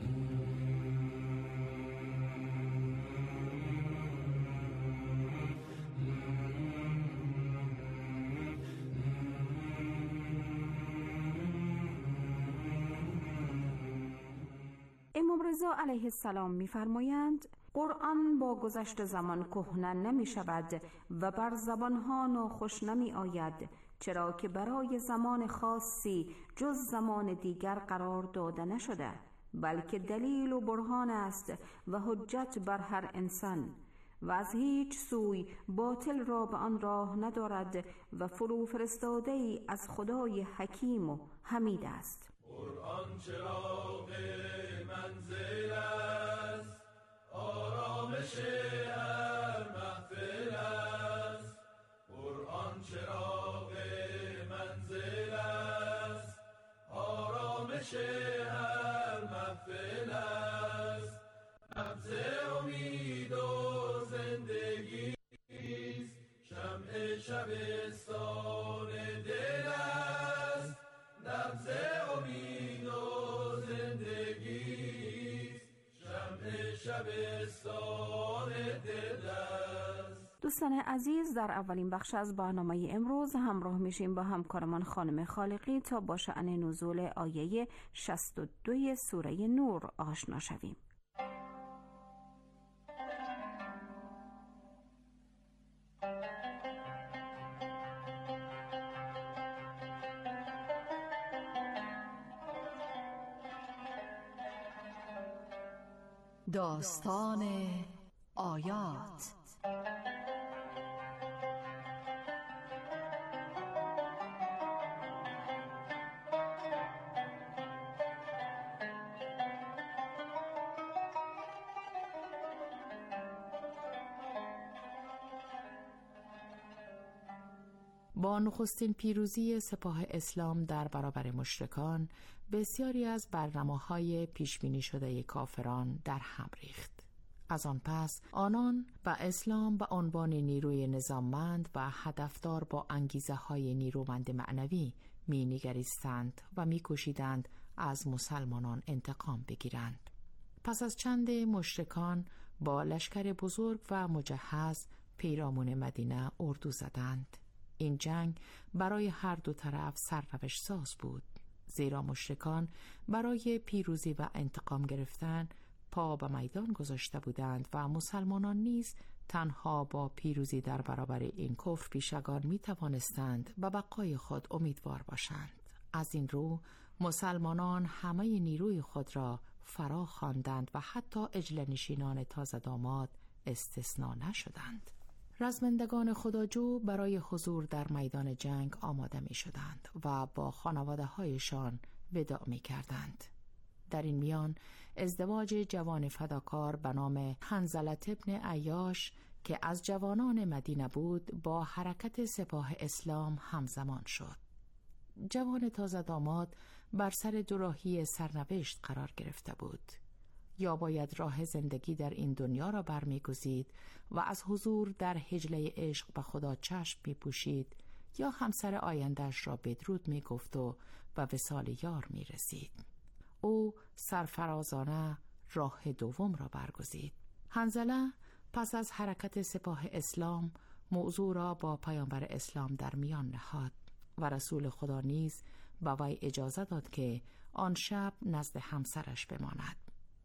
امام رضا علیه السلام می‌فرمایند قرآن با گذشت زمان کهنه نمی شود و بر زبانها ناخوش نمی آید، چرا که برای زمان خاصی جز زمان دیگر قرار داده نشده، بلکه دلیل و برهان است و حجت بر هر انسان و از هیچ سوی باطل را به آن راه ندارد و فرو فرستاده ای از خدای حکیم و حمید است. قرآن چراغ منزل است، آرامش هر محفل است. قرآن چراغ منزل است، آرامش هر محفل است. نبض امید و زندگی است، شمع شبستان دل است. نبض امید و زندگی است، شمع شبستان دل است. دوستان عزیز، در اولین بخش از برنامه امروز همراه میشیم با همکارمان خانم خالقی تا با شأن نزول آیه 62 سوره نور آشنا شویم. داستان آیات. با نخستین پیروزی سپاه اسلام در برابر مشرکان، بسیاری از برنامه‌های پیشبینی شده کافران در هم ریخت. از آن پس آنان و اسلام به عنوان نیروی نظاممند و هدفدار با انگیزه‌های نیرومند معنوی می‌نگریستند و می‌کوشیدند از مسلمانان انتقام بگیرند. پس از چند مشرکان با لشکر بزرگ و مجهز پیرامون مدینه اردو زدند. این جنگ برای هر دو طرف سرنوشت ساز بود، زیرا مشرکان برای پیروزی و انتقام گرفتن پا به میدان گذاشته بودند و مسلمانان نیز تنها با پیروزی در برابر این کفر پیشگار می توانستند به بقای خود امیدوار باشند. از این رو مسلمانان همه نیروی خود را فرا خواندند و حتی عجل نشینان تازه داماد استثنا نشدند. رزمندگان خداجو برای حضور در میدان جنگ آماده می شدند و با خانواده هایشان وداع می کردند. در این میان ازدواج جوان فداکار به نام حنظله ابن عیاش که از جوانان مدینه بود با حرکت سپاه اسلام همزمان شد. جوان تازه داماد بر سر دوراهی سرنوشت قرار گرفته بود. یا باید راه زندگی در این دنیا را برمی‌گزید و از حضور در حجله عشق به خدا چشم می‌پوشید، یا همسر آینده‌اش را بدرود می‌گفت و به وصال یار می‌رسید. او سرفرازانه راه دوم را برگزید. حنظله پس از حرکت سپاه اسلام موضوع را با پیامبر اسلام در میان نهاد و رسول خدا نیز به وی اجازه داد که آن شب نزد همسرش بماند.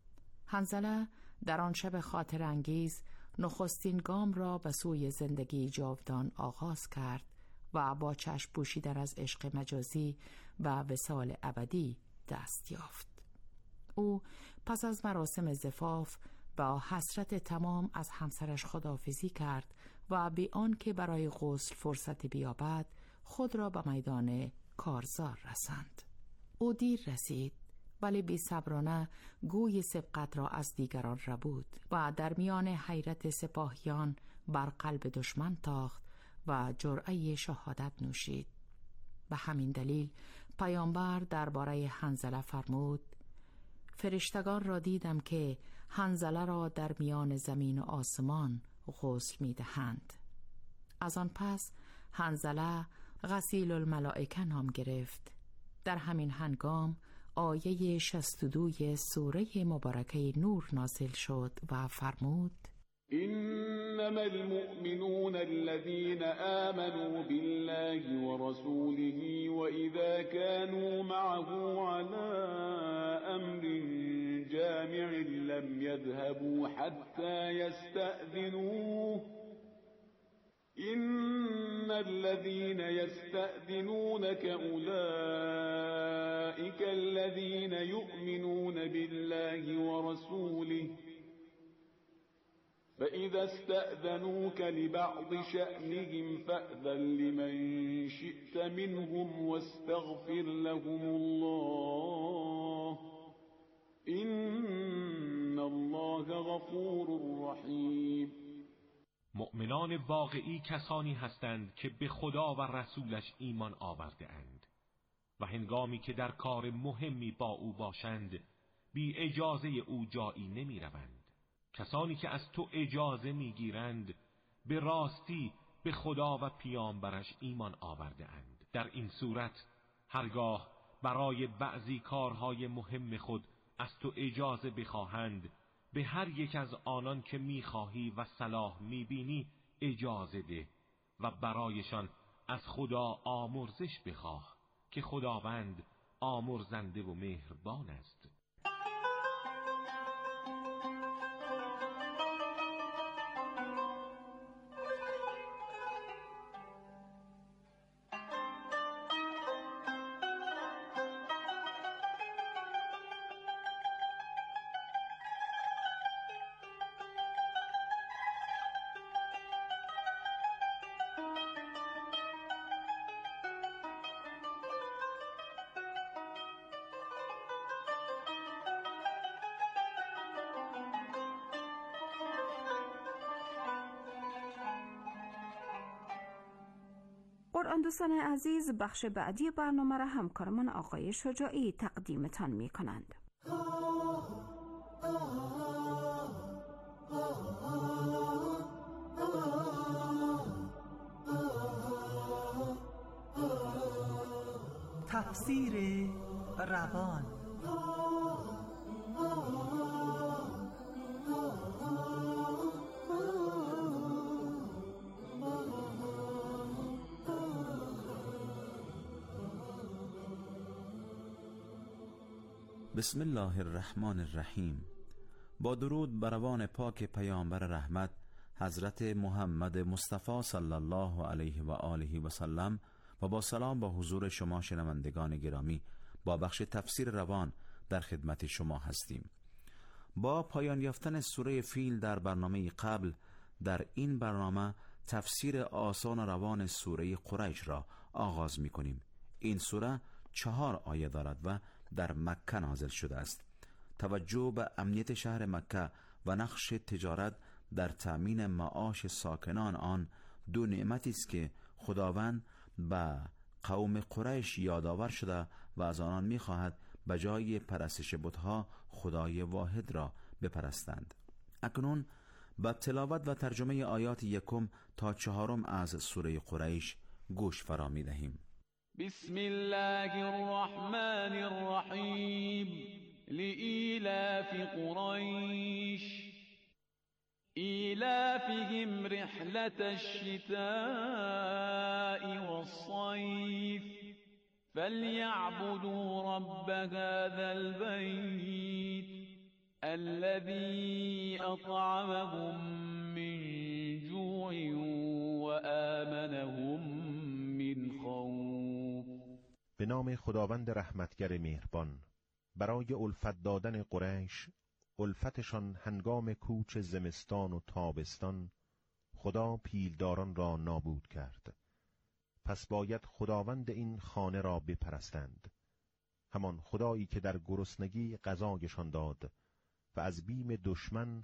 حنظله در آن شب خاطر انگیز نخستین گام را به سوی زندگی جاودان آغاز کرد و با چشم پوشیدن از عشق مجازی و وصال ابدی دست یافت. او پس از مراسم زفاف با حسرت تمام از همسرش خداحافظی کرد و بی آن که برای غسل فرصت بیابد خود را به میدان کارزار رساند. او دیر رسید، ولی بی صبرانه گوی سبقت را از دیگران ربود و در میان حیرت سپاهیان بر قلب دشمن تاخت و جرعه شهادت نوشید. به همین دلیل پیامبر درباره حنظله فرمود: فرشتگان را دیدم که حنظله را در میان زمین و آسمان غسل می دهند. از آن پس حنظله غسیل الملائکه نام گرفت. در همین هنگام آیه 62 سوره مبارکه نور نازل شد و فرمود: إنما المؤمنون الذين آمنوا بالله ورسوله وإذا كانوا معه على أمر جامع لم يذهبوا حتى يستأذنوه إن الذين يستأذنونك أولئك الذين يؤمنون بالله ورسوله فإذا استأذنوك لبعض شأنهم فأذن لمن شئت منهم واستغفر لهم الله إن الله غفور رحیم. مؤمنان واقعی کسانی هستند که به خدا و رسولش ایمان آورده اند و هنگامی که در کار مهمی با او باشند بی اجازه او جایی نمی روند. کسانی که از تو اجازه می گیرند به راستی به خدا و پیامبرش ایمان آورده اند. در این صورت هرگاه برای بعضی کارهای مهم خود از تو اجازه بخواهند به هر یک از آنان که می‌خواهی و صلاح می‌بینی اجازه ده و برایشان از خدا آمرزش بخواه که خداوند آمرزنده و مهربان است. قرآن دوستان عزیز، بخش بعدی برنامه را همکارمان آقای شجاعی تقدیمتان می کنند. تفسیر روان. بسم الله الرحمن الرحیم. با درود بر روان پاک پیامبر رحمت حضرت محمد مصطفی صلی الله علیه و آله و سلم و با سلام با حضور شما شنوندگان گرامی، با بخش تفسیر روان در خدمت شما هستیم. با پایان یافتن سوره فیل در برنامه قبل، در این برنامه تفسیر آسان روان سوره قریش را آغاز می کنیم. این سوره 4 آیه دارد و در مکه نازل شده است. توجه به امنیت شهر مکه و نقش تجارت در تأمین معاش ساکنان آن دو نعمتی است که خداوند به قوم قریش یادآور شده و از آنان می‌خواهد به جای پرستش بت‌ها خدای واحد را بپرستند. اکنون به تلاوت و ترجمه آیات 1 تا 4 از سوره قریش گوش فرا می‌دهیم. بسم الله الرحمن الرحیم. لإيلاف قريش إيلافهم رحلة الشتاء والصيف فليعبدوا رب هذا البيت الذي أطعمهم من جوع وآمنهم من خوف. به نام خداوند رحمتگر مهربان. برای الفت دادن قریش، الفتشان هنگام کوچ زمستان و تابستان، خدا پیلداران را نابود کرد. پس باید خداوند این خانه را بپرستند، همان خدایی که در گرسنگی غذایشان داد و از بیم دشمن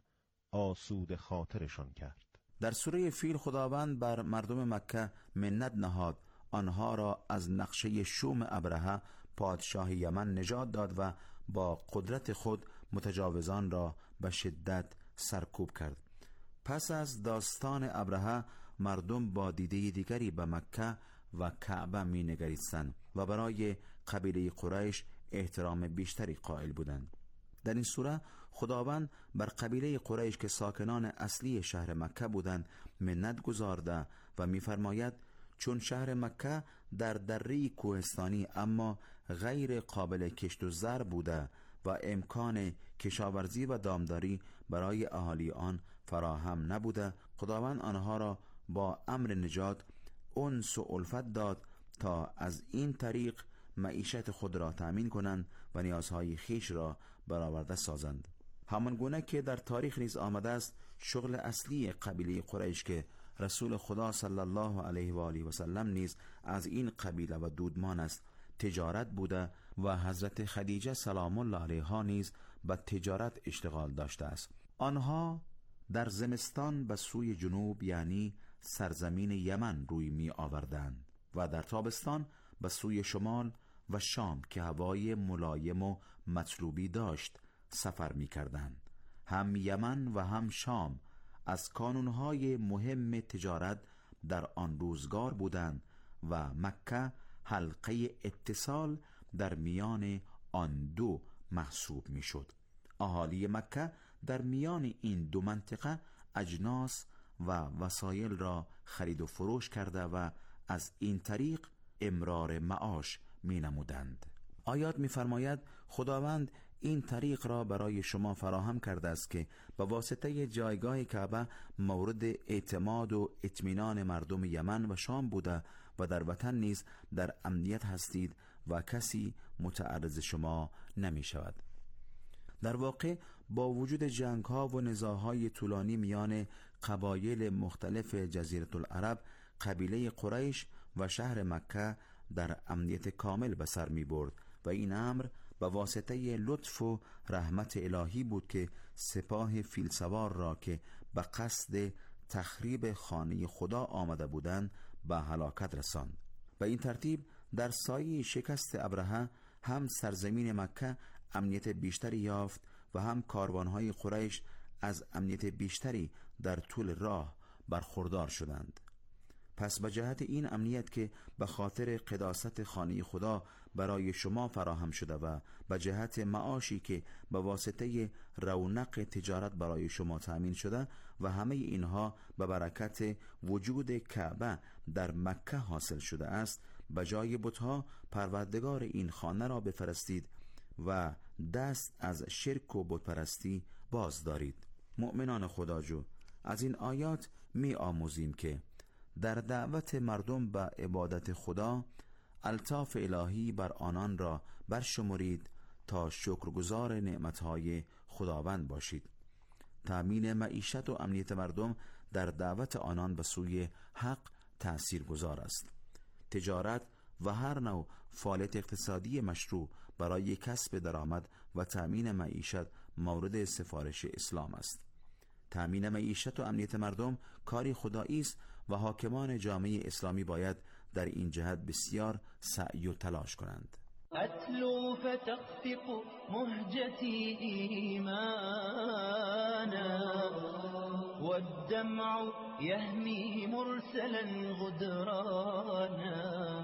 آسود خاطرشان کرد. در سوره فیل خداوند بر مردم مکه منت نهاد، آنها را از نقشه شوم ابرهه پادشاه یمن نجات داد و با قدرت خود متجاوزان را به شدت سرکوب کرد. پس از داستان ابرهه مردم با دیده دیگری به مکه و کعبه می نگریستند و برای قبیله قریش احترام بیشتری قائل بودند. در این سوره خداوند بر قبیله قریش که ساکنان اصلی شهر مکه بودند منت گزارده و می‌فرماید چون شهر مکه در دره کوهستانی اما غیر قابل کشت و زرع بوده و امکان کشاورزی و دامداری برای اهالی آن فراهم نبوده، خداوند آنها را با امر نجات انس و الفت داد تا از این طریق معیشت خود را تأمین کنند و نیازهای خیش را برآورده سازند. همان گونه که در تاریخ نیز آمده است، شغل اصلی قبیله قریش که رسول خدا صلی الله علیه و آله و سلم نیز از این قبیله و دودمان است تجارت بوده و حضرت خدیجه سلام الله علیها نیز به تجارت اشتغال داشته است. آنها در زمستان به سوی جنوب یعنی سرزمین یمن روی می آوردند و در تابستان به سوی شمال و شام که هوای ملایم و مطلوبی داشت سفر می کردند. هم یمن و هم شام از کانونهای مهم تجارت در آن روزگار بودند و مکه حلقه اتصال در میان آن دو محسوب می شد. اهالی مکه در میان این دو منطقه اجناس و وسایل را خرید و فروش کرده و از این طریق امرار معاش می نمودند. آیات می فرماید خداوند این طریق را برای شما فراهم کرده است که به واسطه جایگاه کعبه مورد اعتماد و اطمینان مردم یمن و شام بوده و در وطن نیز در امنیت هستید و کسی متعرض شما نمی شود. در واقع با وجود جنگ ها و نزاعهای طولانی میان قبایل مختلف جزیره العرب، قبیله قریش و شهر مکه در امنیت کامل به سر می برد و این امر به واسطه لطف و رحمت الهی بود که سپاه فیلسوار را که به قصد تخریب خانه خدا آمده بودند به هلاکت رساند. به این ترتیب در سایه شکست ابرهه هم سرزمین مکه امنیت بیشتری یافت و هم کاروانهای قریش از امنیت بیشتری در طول راه برخوردار شدند. پس به جهت این امنیت که به خاطر قداست خانه خدا برای شما فراهم شده و به جهت معاشی که به واسطه رونق تجارت برای شما تأمین شده و همه اینها به برکت وجود کعبه در مکه حاصل شده است، به جای بتها پروردگار این خانه را بفرستید و دست از شرک و بتپرستی باز دارید. مؤمنان خداجو، از این آیات می آموزیم که در دعوت مردم به عبادت خدا الطاف الهی بر آنان را برشمرید تا شکرگزار نعمتهای خداوند باشید. تأمین معیشت و امنیت مردم در دعوت آنان به سوی حق تأثیر گذار است. تجارت و هر نوع فعالیت اقتصادی مشروع برای کسب درآمد و تأمین معیشت مورد سفارش اسلام است. تأمین معیشت و امنیت مردم کاری خدایی است و حاکمان جامعه اسلامی باید در این جهت بسیار سعی و تلاش کنند. أتلو فتخفق مهجتي إيمانا والدمع يهمي مرسلا غدرانا.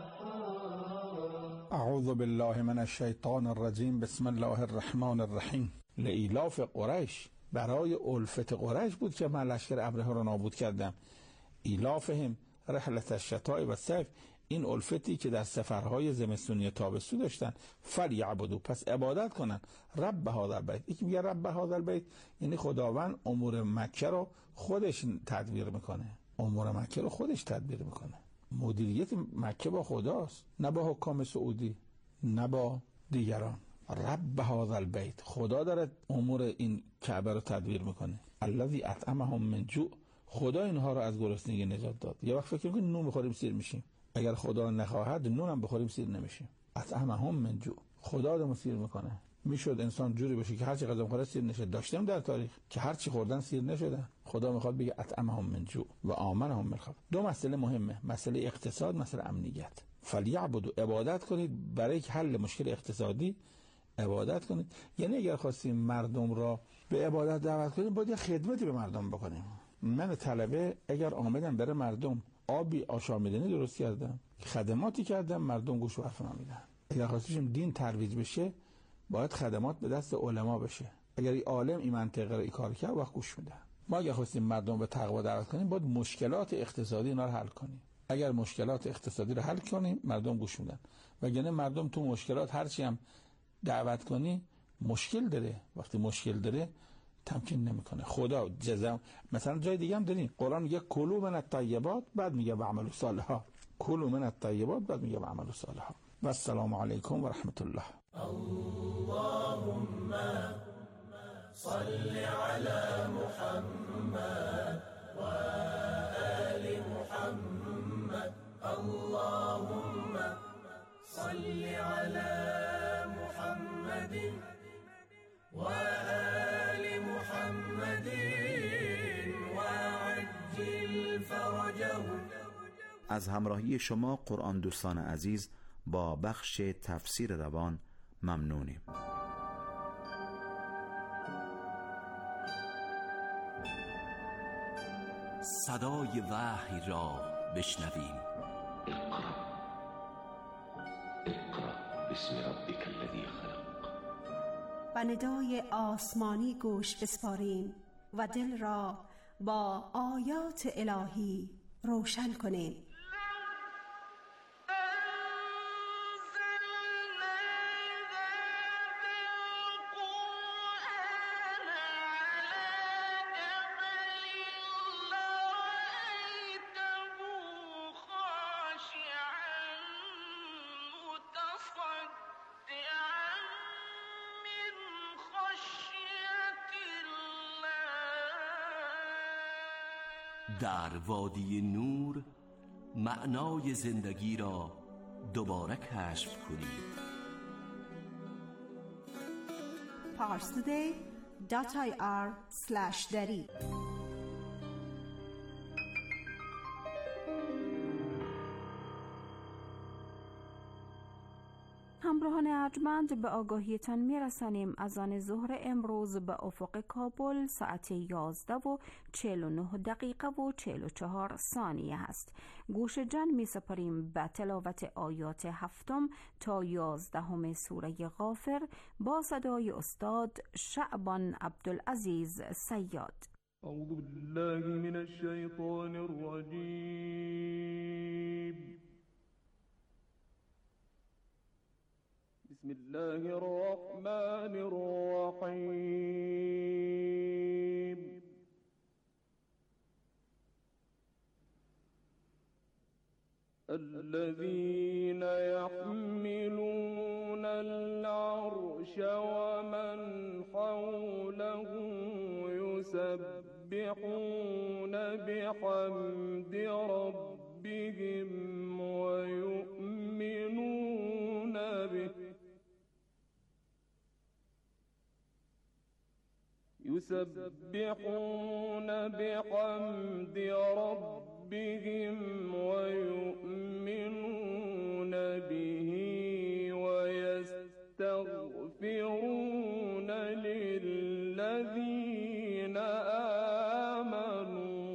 اعوذ بالله من الشیطان الرجیم. بسم الله الرحمن الرحیم. لإیلاف قریش، برای الفت قریش بود که من لشکر ابرهه را نابود کردم. ایلافهم رحلت الشتاء و الصیف، این الفتی که در سفرهای زمستونی و تابستون داشتن. فلیعبدوا، پس عبادت کنن. رب هذا البیت، یکی میگه رب هذا البیت یعنی خداوند امور مکه رو خودش تدبیر میکنه. امور مکه رو خودش تدبیر میکنه. مدیریت مکه با خداست، نه با حکام سعودی، نه با دیگران. رب هذا البیت، خدا داره امور این کعبه رو تدبیر میکنه. الذی اطعمهم من جوع، خدا اینها رو از گرسنگی نجات داد. یه وقت فکر میکنیم نون بخوریم سیر میشیم، اگر خدا نخواهد نون هم بخوریم سیر نمیشیم. اطعمهم من جوع، خدا آدمو سیر میکنه. میشد انسان جوری باشه که هر چی غذا بخوره سیر نشه. داشتیم در تاریخ که هر چی خوردن سیر نشدن. خدا میخواد بگه اطعمهم من جوع و آمنهم من خوف. دو مسئله مهمه، مسئله اقتصاد، مسئله امنیت. فلیعبدوا، عبادت کنید برای حل مشکل اقتصادی. عبادت کنید یعنی اگر خواستیم مردم را به عبادت دعوت کنیم باید یه خدمتی به مردم بکنیم. من طلبه اگر آمدم برای مردم آبی آشامیدنی درست کردم، خدماتی کردم، مردم گوش و حرف نمیدن. اگر خواستیم دین ترویج بشه باید خدمات به دست علما بشه. اگر این عالم این منطقه رو این کار کرد وقت گوش میدن. ما اگر خواستیم مردم به تقوا دعوت کنیم باید مشکلات اقتصادی اینا رو حل کنیم. اگر مشکلات اقتصادی رو حل کنیم مردم گوش میدن. وگرنه مردم تو مشکلات هرچی هم دعوت کنی مشکل داره. وقتی مشکل داره تمکین نمیکنه. خدا جزا. مثلا جای دیگه هم داریم قرآن میگه کلوا من الطیبات، بعد میگه و اعملوا صالحا. کلوا من الطیبات، بعد میگه و اعملوا صالحا. و السلام علیکم و رحمت الله. اللهم صل على محمد و آل محمد. اللهم صل على محمد و آل محمد وعجل فرجهم. از همراهی شما قرآن دوستان عزیز با بخش تفسیر روان ممنونیم. صدای وحی را بشنویم. اقرأ باسم ربك الذي خلق. و ندای آسمانی گوش بسپاریم و دل را با آیات الهی روشن کنیم. در وادی نور معنای زندگی را دوباره کشف کنید. parstoday.ir/dari همراهان ارجمند به آگاهیتان میرسانیم از آن ظهر امروز به افق کابل ساعت 11:49 و 44 ثانیه است. گوش جان می سپاریم به تلاوت آیات 7 تا 11 سوره غافر با صدای استاد شعبان عبدالعزیز صیاد. اعوذ بالله من الشیطان الرجیم. بسم بسم الله الرحمن الرحيم الذين يحملون العرش ومن حوله يسبحون بحمد ربهم ويؤمنون به ويستغفرون للذين آمنوا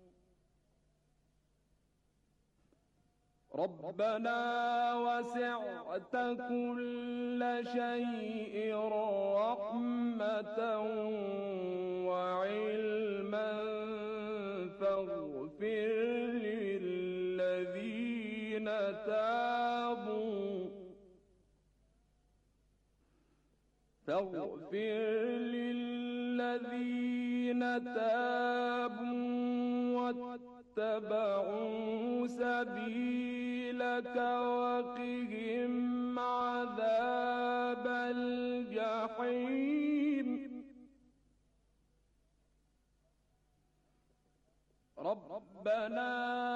ربنا وسعت كل شيء رحمة وعلما فاغفر للذين تابوا واتبعوا سبيلك وقهم عذاب الجحيم ربنا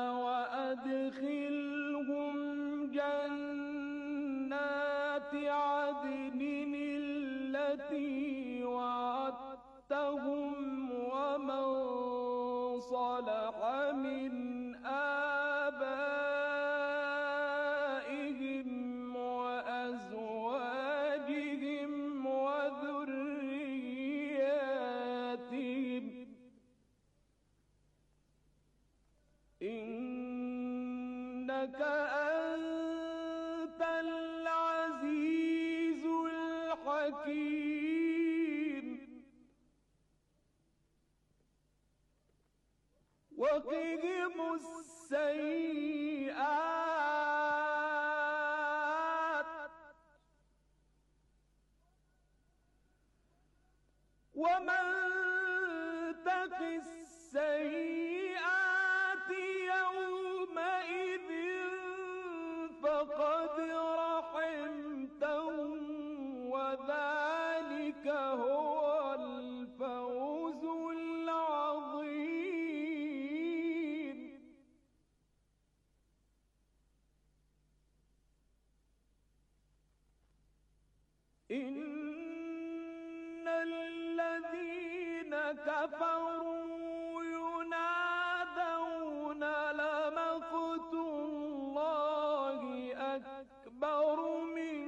وأدخلهم جنات عدن التي وعدتهم ومن صلح من آبائهم وأزواجهم وذرياتهم إنك أنت العزيز الحكيم وقهم السيئات ومن تق السيئات يومئذ فقد رحمته وذلك هو الفوز العظيم إن الذين كفروا ينادون لمقت الله أكبر من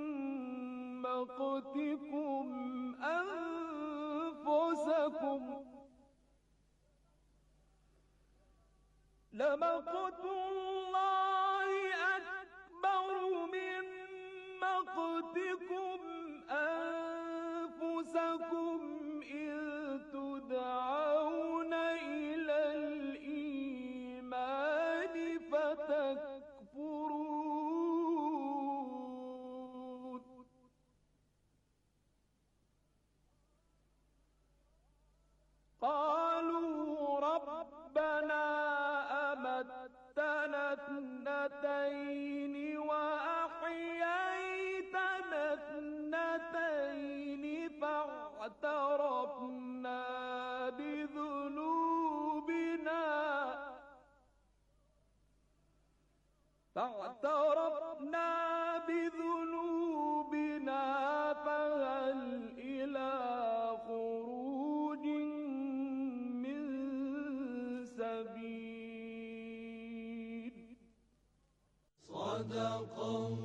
مقتكم أنفسكم لمقت الله أكبر من مقتكم أنفسكم إذ تدعون إلى الإيمان فتكفرون قالوا ربنا أمتنا اثنتين وأحييتنا اثنتين فاعترفنا بذنوبنا فهل إلى خروج من سبيل صدق الله